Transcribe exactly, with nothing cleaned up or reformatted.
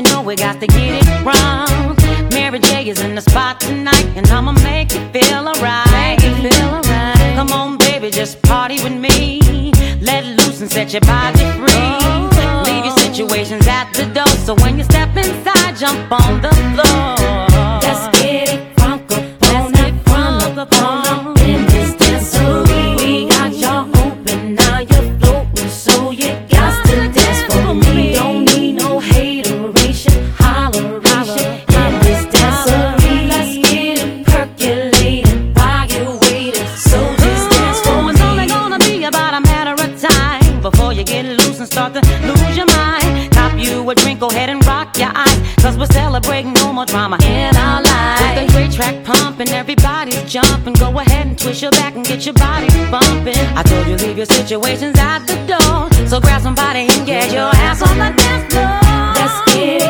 know we got to get it wrong. Mary J is in the spot tonight, and I'ma make you feel alright. Feel alright. Come on, baby, just party with me. Let loose and set your body free. Oh. Leave your situations at the door, so when you step inside, jump on the floor. Let's get it crunk up on it, crunk up on it in this dancery. We got y'all open, now you're floating, so you got to dance for me. Don't need no hateration, holleration in this dancery. Let's get it percolating while you're waiting, so just dance for me. It's only gonna be about a matter of time before you get loose and start to lose your mind. Cop you a drink, go ahead and rock your eyes, cause we're celebrating no more drama in our lives. With the great track pumping, everybody's jumping. Go ahead and twist your back and get your body bumping. I told you leave your situations at the door, so grab somebody and get your ass on the dance floor. Let's get